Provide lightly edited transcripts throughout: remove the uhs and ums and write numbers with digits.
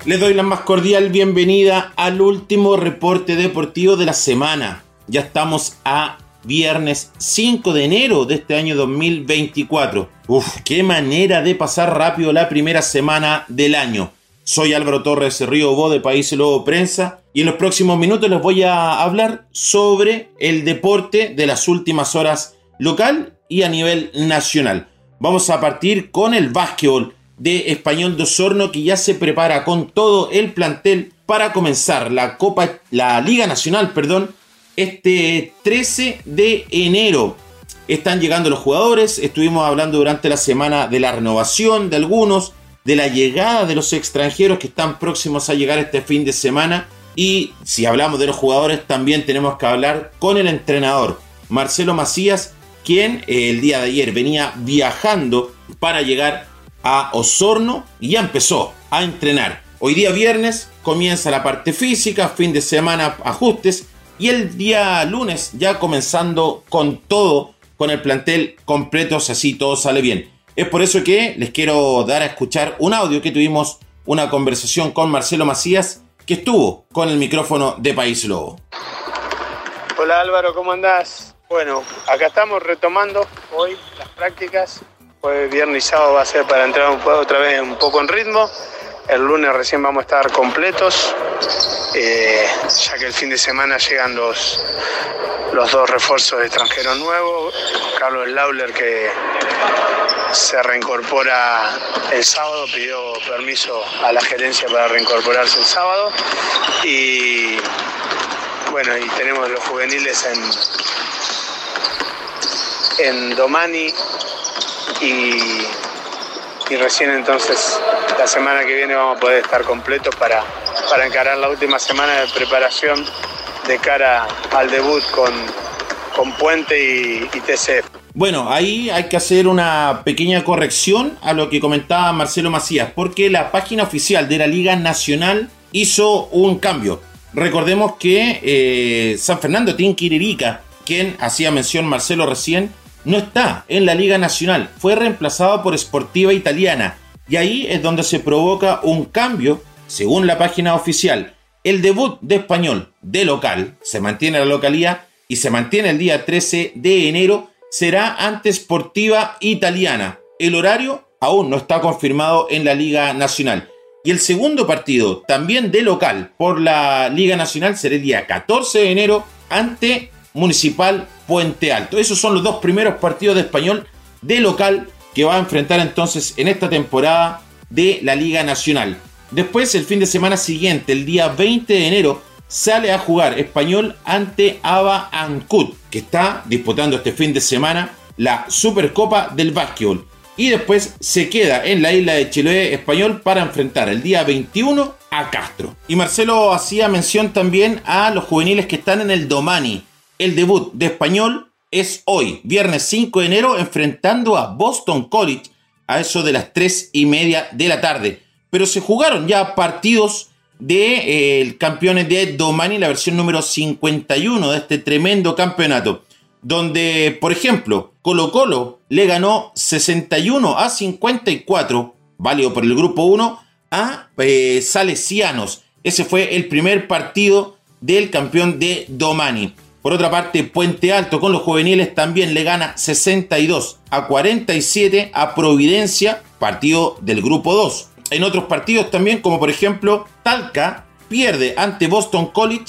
Les doy la más cordial bienvenida al último reporte deportivo de la semana. Ya estamos a viernes 5 de enero de este año 2024. Qué manera de pasar rápido la primera semana del año. Soy Álvaro Torres Río Bo de País Lobo Prensa y en los próximos minutos les voy a hablar sobre el deporte de las últimas horas local y a nivel nacional. Vamos a partir con el básquetbol de Español de Osorno, que ya se prepara con todo el plantel para comenzar la Liga Nacional, este 13 de enero. Están llegando los jugadores, estuvimos hablando durante la semana de la renovación de algunos, de la llegada de los extranjeros que están próximos a llegar este fin de semana, y si hablamos de los jugadores también tenemos que hablar con el entrenador Marcelo Macías, quien el día de ayer venía viajando para llegar a Osorno y ya empezó a entrenar. Hoy día viernes comienza la parte física, fin de semana ajustes, y el día lunes ya comenzando con todo, con el plantel completo, si así todo sale bien. Es por eso que les quiero dar a escuchar un audio que tuvimos, una conversación con Marcelo Macías, que estuvo con el micrófono de País Lobo. Hola Álvaro, ¿cómo andás? Bueno, acá estamos retomando hoy las prácticas. Hoy viernes y sábado va a ser para entrar otra vez un poco en ritmo. El lunes recién vamos a estar completos, ya que el fin de semana llegan los dos refuerzos extranjeros nuevos. Carlos Lauler, que se reincorpora el sábado, pidió permiso a la gerencia para reincorporarse el sábado. Y bueno, y tenemos los juveniles en Domani. Y recién entonces la semana que viene vamos a poder estar completos para encarar la última semana de preparación de cara al debut con Puente y TCF. Bueno, ahí hay que hacer una pequeña corrección a lo que comentaba Marcelo Macías, porque la página oficial de la Liga Nacional hizo un cambio. Recordemos que San Fernando Tinquiririca, quien hacía mención Marcelo recién, no está en la Liga Nacional, fue reemplazado por Sportiva Italiana, y ahí es donde se provoca un cambio, según la página oficial. El debut de Español de local, se mantiene la localidad y se mantiene el día 13 de enero, será ante Sportiva Italiana. El horario aún no está confirmado en la Liga Nacional. Y el segundo partido, también de local, por la Liga Nacional, será el día 14 de enero ante Municipal Puente Alto. Esos son los dos primeros partidos de Español de local que va a enfrentar entonces en esta temporada de la Liga Nacional. Después, el fin de semana siguiente, el día 20 de enero, sale a jugar Español ante ABA Ancud, que está disputando este fin de semana la Supercopa del Básquetbol. Y después se queda en la isla de Chiloé Español para enfrentar el día 21 a Castro. Y Marcelo hacía mención también a los juveniles que están en el Domani. El debut de Español es hoy, viernes 5 de enero, enfrentando a Boston College a eso de las 3:30 de la tarde. Pero se jugaron ya partidos de campeones de Domani, la versión número 51 de este tremendo campeonato, donde, por ejemplo, Colo-Colo le ganó 61-54, válido por el grupo 1, a Salesianos. Ese fue el primer partido del campeón de Domani. Por otra parte, Puente Alto con los juveniles también le gana 62-47 a Providencia, partido del grupo 2. En otros partidos también, como por ejemplo, Talca pierde ante Boston College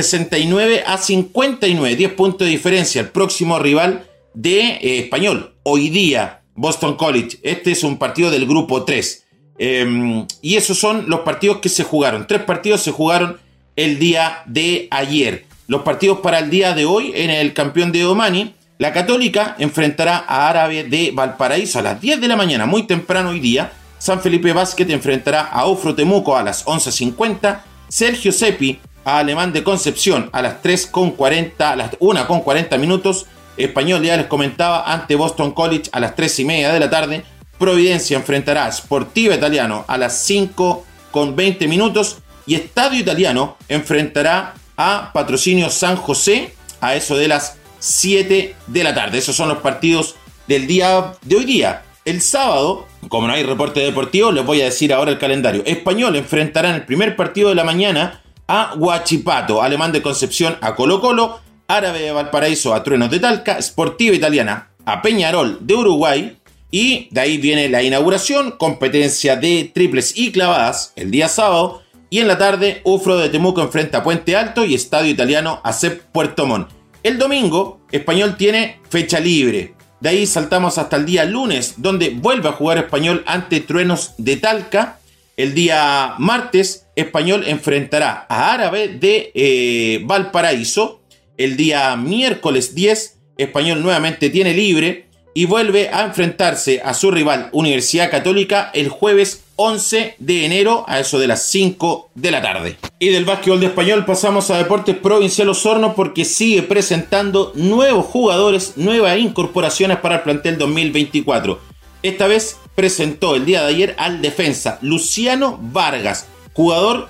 69-59, 10 puntos de diferencia. El próximo rival de Español, hoy día, Boston College. Este es un partido del grupo 3. Y esos son los partidos que se jugaron. 3 partidos se jugaron el día de ayer. Los partidos para el día de hoy en el campeón de Domani, la Católica enfrentará a Árabe de Valparaíso a las 10 de la mañana, muy temprano hoy día. San Felipe Basket enfrentará a Ofro Temuco a las 11:50. Sergio Sepi a Alemán de Concepción a las 3:40, a las 1:40 minutos. Español, ya les comentaba, ante Boston College a las 3:30 de la tarde. Providencia enfrentará a Sportiva Italiano a las 5:20 minutos. Y Estadio Italiano enfrentará a Patrocinio San José a eso de las 7 de la tarde. Esos son los partidos del día de hoy día. El sábado como no hay reporte deportivo, les voy a decir ahora el calendario. Español enfrentará en el primer partido de la mañana a Huachipato, Alemán de Concepción a Colo-Colo, Árabe de Valparaíso a Truenos de Talca, Sportiva Italiana a Peñarol de Uruguay, y de ahí viene la inauguración, competencia de triples y clavadas el día sábado, y en la tarde Ufro de Temuco enfrenta a Puente Alto y Estadio Italiano a CEP Puerto Montt. El domingo, Español tiene fecha libre. De ahí saltamos hasta el día lunes, donde vuelve a jugar Español ante Truenos de Talca. El día martes, Español enfrentará a Árabe de Valparaíso. El día miércoles 10, Español nuevamente tiene libre y vuelve a enfrentarse a su rival Universidad Católica el jueves 11 de enero a eso de las 5 de la tarde. Y del básquetbol de Español pasamos a Deportes Provincial Osorno, porque sigue presentando nuevos jugadores, nuevas incorporaciones para el plantel 2024. Esta vez presentó el día de ayer al defensa Luciano Vargas, jugador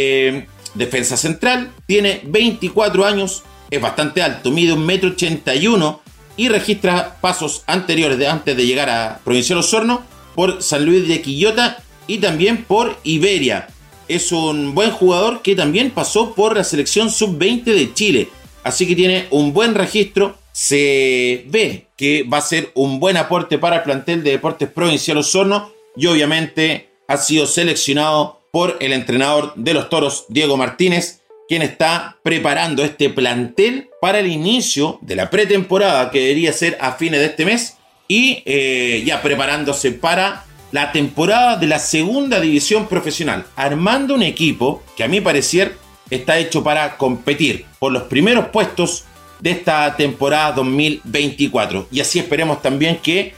defensa central, tiene 24 años, es bastante alto, mide 1,81 m y registra pasos anteriores antes de llegar a Provincial Osorno por San Luis de Quillota y también por Iberia. Es un buen jugador que también pasó por la selección sub-20 de Chile, así que tiene un buen registro. Se ve que va a ser un buen aporte para el plantel de Deportes Provincial Osorno y obviamente ha sido seleccionado por el entrenador de los Toros, Diego Martínez, quien está preparando este plantel para el inicio de la pretemporada, que debería ser a fines de este mes, y ya preparándose para la temporada de la segunda división profesional, armando un equipo que a mi parecer está hecho para competir por los primeros puestos de esta temporada 2024. Y así esperemos también que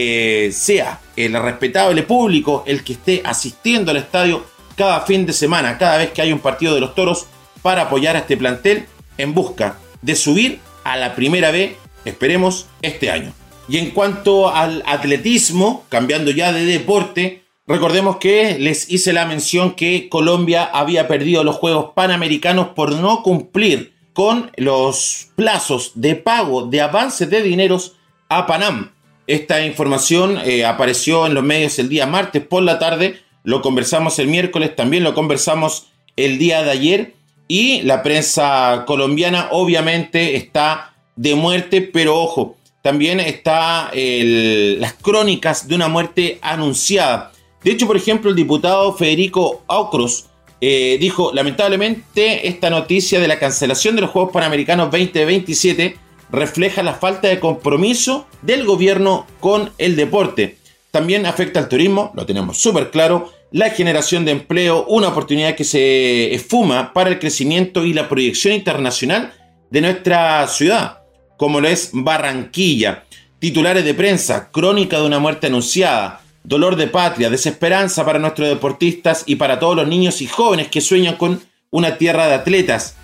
sea el respetable público el que esté asistiendo al estadio cada fin de semana, cada vez que hay un partido de los Toros, para apoyar a este plantel en busca de subir a la primera B, esperemos, este año. Y en cuanto al atletismo, cambiando ya de deporte, recordemos que les hice la mención que Colombia había perdido los Juegos Panamericanos por no cumplir con los plazos de pago de avances de dineros a Panam. Esta información apareció en los medios el día martes por la tarde, lo conversamos el miércoles, también lo conversamos el día de ayer, y la prensa colombiana obviamente está de muerte, pero ojo, también está las crónicas de una muerte anunciada. De hecho, por ejemplo, el diputado Federico Ocros dijo: lamentablemente esta noticia de la cancelación de los Juegos Panamericanos 2027 refleja la falta de compromiso del gobierno con el deporte. También afecta al turismo, lo tenemos súper claro, la generación de empleo, una oportunidad que se esfuma para el crecimiento y la proyección internacional de nuestra ciudad, como lo es Barranquilla. Titulares de prensa: crónica de una muerte anunciada, dolor de patria, desesperanza para nuestros deportistas y para todos los niños y jóvenes que sueñan con una tierra de atletas,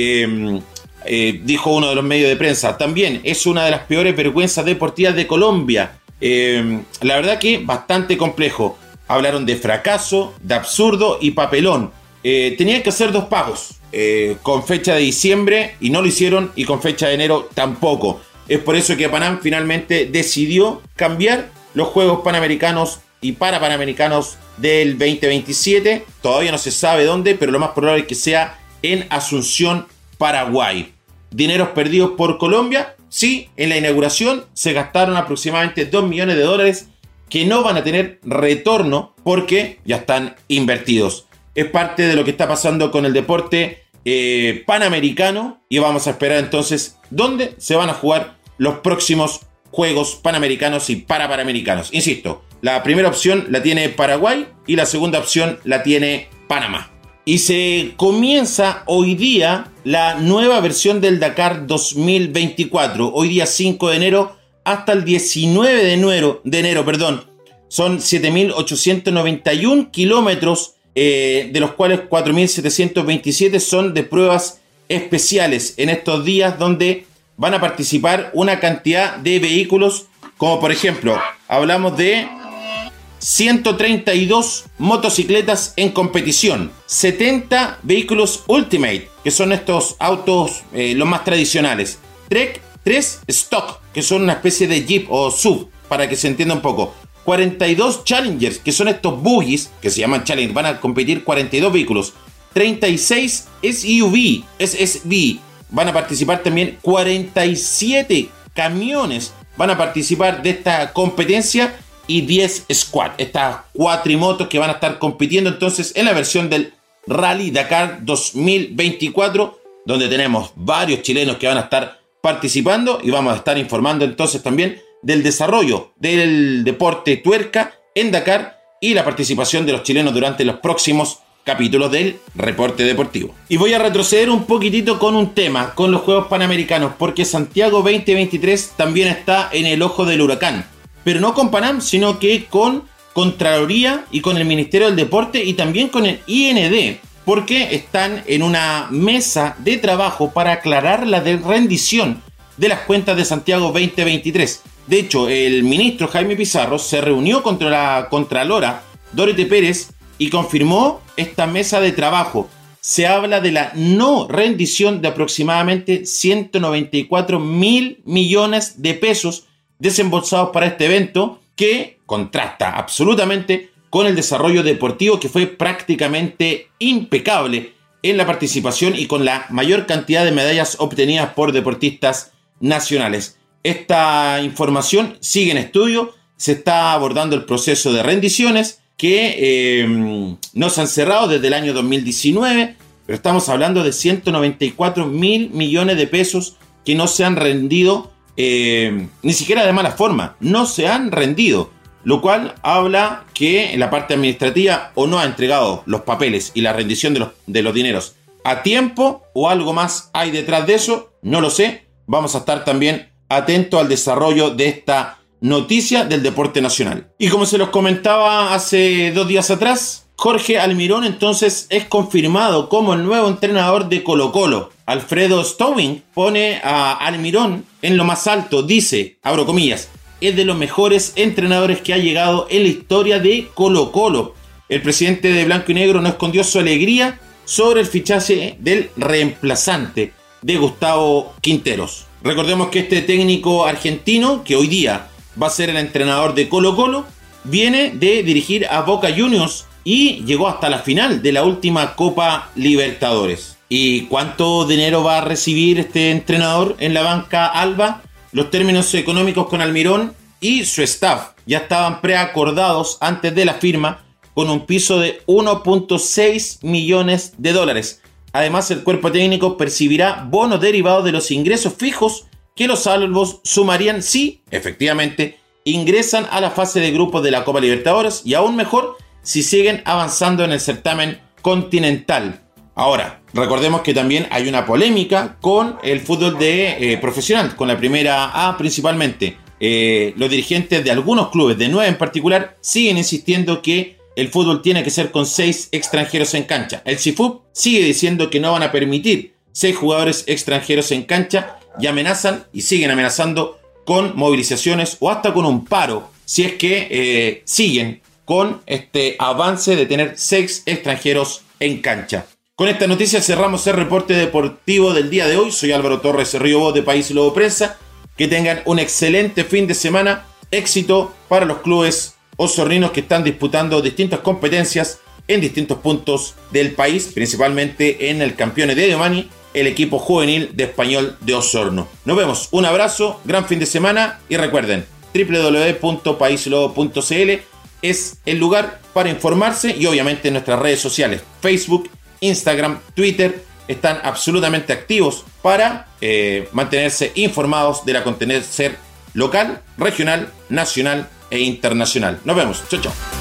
dijo uno de los medios de prensa. También es una de las peores vergüenzas deportivas de Colombia. La verdad que bastante complejo. Hablaron de fracaso, de absurdo y papelón. Tenían que hacer 2 pagos, con fecha de diciembre, y no lo hicieron, y con fecha de enero tampoco. Es por eso que Panam finalmente decidió cambiar los Juegos Panamericanos y Parapanamericanos del 2027. Todavía no se sabe dónde, pero lo más probable es que sea en Asunción, Paraguay. Dineros perdidos por Colombia. Sí, en la inauguración se gastaron aproximadamente $2 millones que no van a tener retorno porque ya están invertidos. Es parte de lo que está pasando con el deporte panamericano, y vamos a esperar entonces dónde se van a jugar los próximos Juegos Panamericanos y Parapanamericanos. Insisto, la primera opción la tiene Paraguay y la segunda opción la tiene Panamá. Y se comienza hoy día la nueva versión del Dakar 2024. Hoy día 5 de enero hasta el 19 de enero. Son 7.891 kilómetros, de los cuales 4.727 son de pruebas especiales en estos días, donde van a participar una cantidad de vehículos, como por ejemplo, hablamos de 132 motocicletas en competición, 70 vehículos Ultimate, que son estos autos los más tradicionales, Trek 3 Stock, que son una especie de Jeep o SUV, para que se entienda un poco, 42 Challengers, que son estos buggies, que se llaman Challenger, van a competir 42 vehículos, 36 SUV, van a participar también 47 camiones, van a participar de esta competencia y 10 Squad, estas cuatrimotos que van a estar compitiendo entonces en la versión del Rally Dakar 2024, donde tenemos varios chilenos que van a estar participando y vamos a estar informando entonces también del desarrollo del deporte tuerca en Dakar y la participación de los chilenos durante los próximos capítulos del reporte deportivo. Y voy a retroceder un poquitito con un tema, con los Juegos Panamericanos, porque Santiago 2023 también está en el ojo del huracán, pero no con Panam, sino que con Contraloría y con el Ministerio del Deporte y también con el IND, porque están en una mesa de trabajo para aclarar la rendición de las cuentas de Santiago 2023. De hecho, el ministro Jaime Pizarro se reunió con la Contralora Dorothy Pérez y confirmó esta mesa de trabajo. Se habla de la no rendición de aproximadamente 194 mil millones de pesos desembolsados para este evento, que contrasta absolutamente con el desarrollo deportivo, que fue prácticamente impecable en la participación y con la mayor cantidad de medallas obtenidas por deportistas nacionales. Esta información sigue en estudio, se está abordando el proceso de rendiciones que no se han cerrado desde el año 2019, pero estamos hablando de 194 mil millones de pesos que no se han rendido, ni siquiera de mala forma, no se han rendido, lo cual habla que la parte administrativa o no ha entregado los papeles y la rendición de los dineros a tiempo, o algo más hay detrás de eso, no lo sé. Vamos a estar también atentos al desarrollo de esta noticia del deporte nacional. Y como se los comentaba hace 2 días atrás, Jorge Almirón entonces es confirmado como el nuevo entrenador de Colo-Colo. Alfredo Stowing pone a Almirón en lo más alto, dice, abro comillas, es de los mejores entrenadores que ha llegado en la historia de Colo-Colo. El presidente de Blanco y Negro no escondió su alegría sobre el fichaje del reemplazante de Gustavo Quinteros. Recordemos que este técnico argentino, que hoy día va a ser el entrenador de Colo-Colo, viene de dirigir a Boca Juniors y llegó hasta la final de la última Copa Libertadores. ¿Y cuánto dinero va a recibir este entrenador en la banca alba? Los términos económicos con Almirón y su staff ya estaban preacordados antes de la firma, con un piso de 1.6 millones de dólares. Además, el cuerpo técnico percibirá bonos derivados de los ingresos fijos que los albos sumarían si, efectivamente, ingresan a la fase de grupos de la Copa Libertadores, y aún mejor si siguen avanzando en el certamen continental. Ahora, recordemos que también hay una polémica con el fútbol profesional, con la Primera A principalmente. Los dirigentes de algunos clubes, de 9 en particular, siguen insistiendo que el fútbol tiene que ser con 6 extranjeros en cancha. El CIFUB sigue diciendo que no van a permitir 6 jugadores extranjeros en cancha y amenazan y siguen amenazando con movilizaciones o hasta con un paro si es que siguen con este avance de tener 6 extranjeros en cancha. Con esta noticia cerramos el reporte deportivo del día de hoy. Soy Álvaro Torres Río de País Lobo Prensa. Que tengan un excelente fin de semana. Éxito para los clubes osorninos que están disputando distintas competencias en distintos puntos del país, principalmente en el Campeones de Domani, el equipo juvenil de Español de Osorno. Nos vemos, un abrazo, gran fin de semana y recuerden, www.paislobo.cl es el lugar para informarse, y obviamente en nuestras redes sociales, Facebook, Instagram, Twitter, están absolutamente activos para mantenerse informados del acontecer local, regional, nacional e internacional. Nos vemos. Chau, chau.